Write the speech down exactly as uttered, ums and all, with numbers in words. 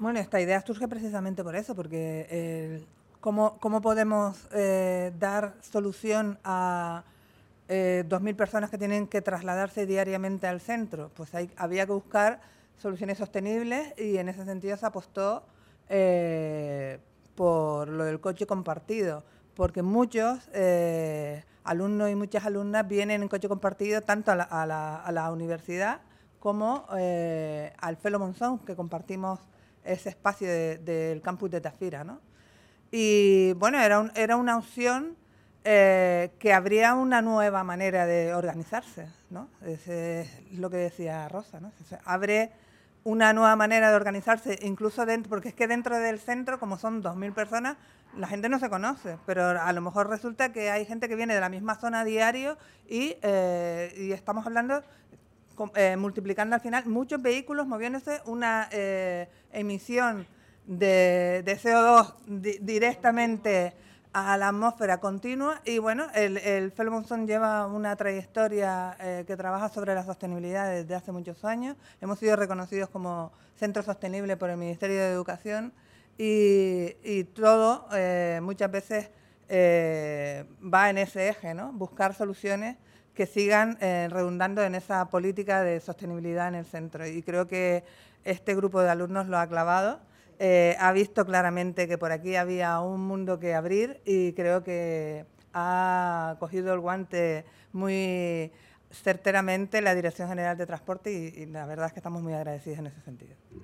Bueno, esta idea surge precisamente por eso, porque eh, ¿cómo, cómo podemos eh, dar solución a eh, dos mil personas que tienen que trasladarse diariamente al centro? Pues hay, había que buscar soluciones sostenibles y en ese sentido se apostó eh, por lo del coche compartido, porque muchos eh, alumnos y muchas alumnas vienen en coche compartido tanto a la, a la, a la universidad como eh, al Felo Monzón, que compartimos ese espacio del de, de campus de Tafira, ¿no? Y bueno, era, un, era una opción eh, que habría una nueva manera de organizarse, ¿no? Ese es lo que decía Rosa, ¿no? O sea, abre una nueva manera de organizarse, incluso dentro, porque es que dentro del centro, como son dos mil personas, la gente no se conoce, pero a lo mejor resulta que hay gente que viene de la misma zona a diario y, eh, y estamos hablando... Eh, multiplicando al final muchos vehículos moviéndose, una eh, emisión de, de C O dos di directamente a la atmósfera continua. Y bueno, el, el Felo Monzón lleva una trayectoria eh, que trabaja sobre la sostenibilidad desde hace muchos años. Hemos sido reconocidos como centro sostenible por el Ministerio de Educación y, y todo eh, muchas veces eh, va en ese eje, ¿no? Buscar soluciones que sigan eh, redundando en esa política de sostenibilidad en el centro. Y creo que este grupo de alumnos lo ha clavado, eh, ha visto claramente que por aquí había un mundo que abrir y creo que ha cogido el guante muy certeramente la Dirección General de Transporte y, y la verdad es que estamos muy agradecidos en ese sentido.